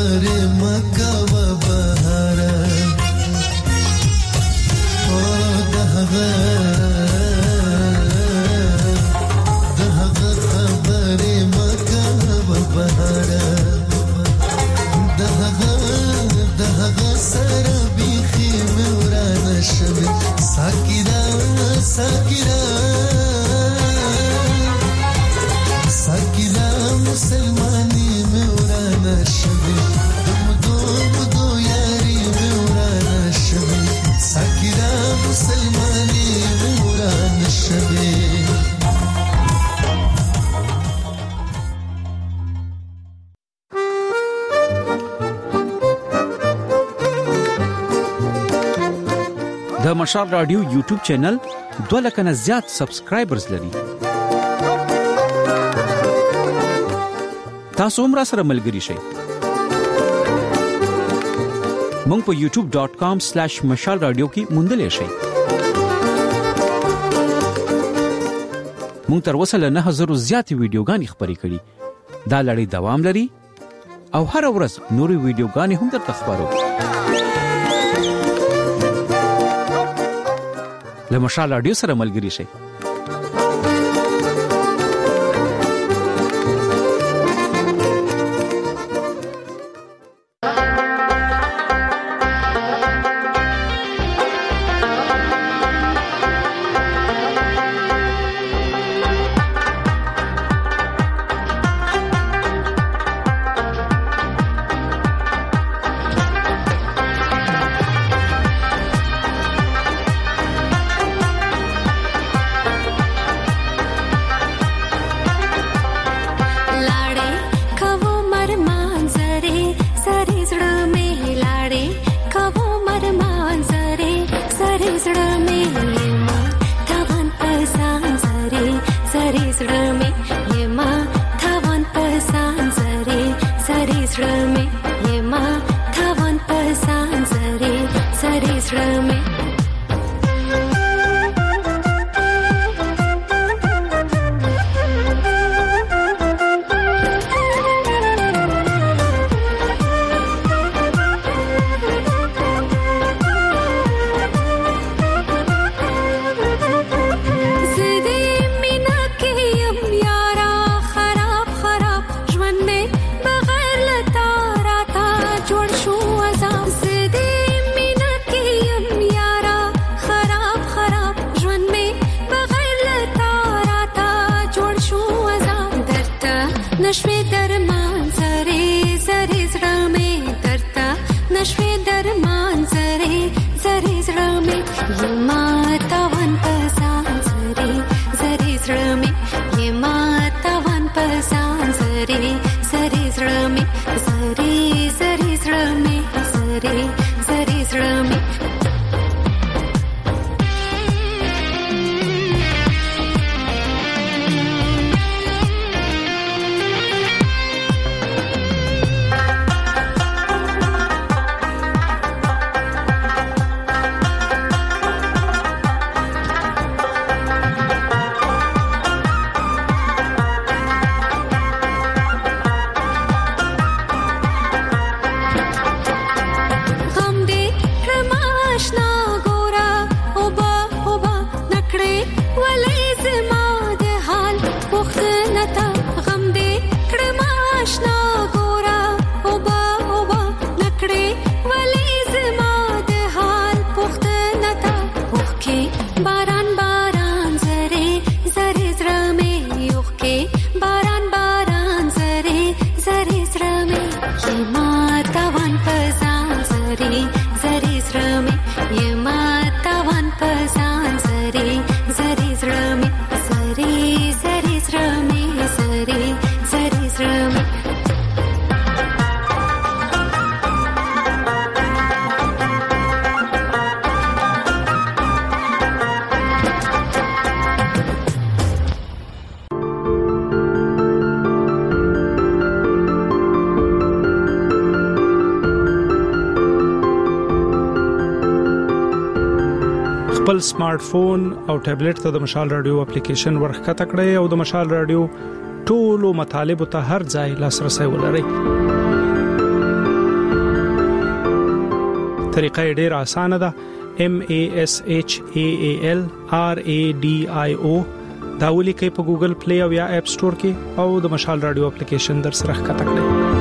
خبره مکه و بهاره او دهغه خبره مکه و بهاره دهغه سره بیخي مورانه شوه ساکیرا مسلمانی مورانه شوه دو یاری مورانه شوه ساکیرا مسلمانی مورانه شوه د مشال رادیو یوټیوب چینل 2 لک نه زیات سبسکرایبرز لري. تاسو هم را سره ملګري شئ. مونږ په youtube.com/مشال رادیو کې موندلې شئ. مونږ تر اوسه له 9000 زیات ویډیوګانې خبرې کړې. دا لړۍ دوام لري او هر ورځ نورې ویډیوګانې هم درته خبرو. له مشال رادیو سره ملګري شئ. خپل سمارټ فون او ټابلیټ ته د مشال رادیو اپلیکیشن ورخته کړئ او د مشال رادیو ټولو مطالبه ته هر ځای لاسرسي ولرئ. طریقه ډیره اسانه ده. MASHAALRADIO دا ولیکئ په ګوګل پلی او یا اپ سٹور کې او د مشال رادیو اپلیکیشن در سره ښکته کړئ.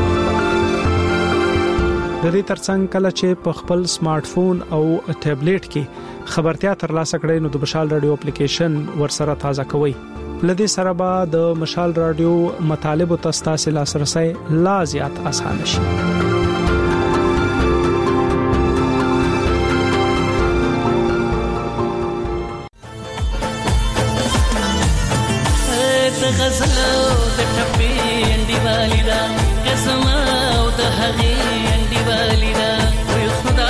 د دې ترڅنګ کله چې په خپل سمارټ فون او ټابلیټ کې خبرتیا ترلاسه کړئ نو د مشال رادیو اپلیکیشن ورسره تازه کوئ. لدې سره به د مشال رادیو مطالب او تاسو لاسرسي لا زیات آسان شي. غزل د ټپې انډي والیدا قسمه او د هغې انډي والیدا وي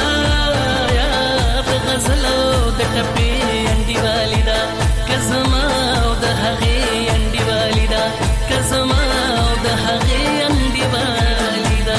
خدایا په غزل د ټپې انډي والیدا قسمه او د هغې انډي والیدا قسمه او د هغې انډي والیدا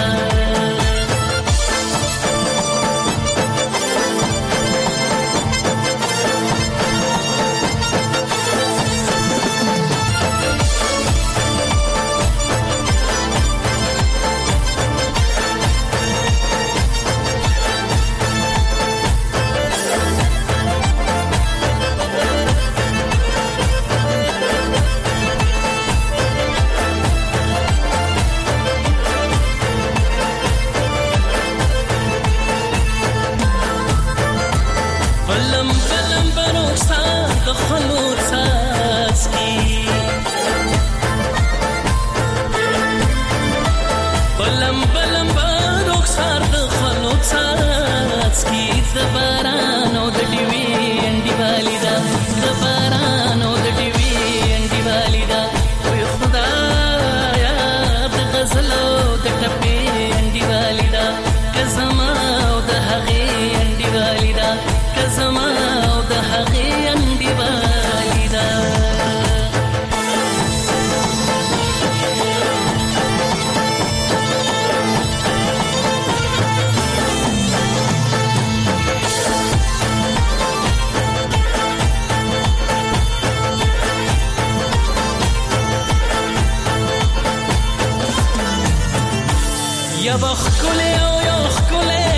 یا بخکله او یا خکله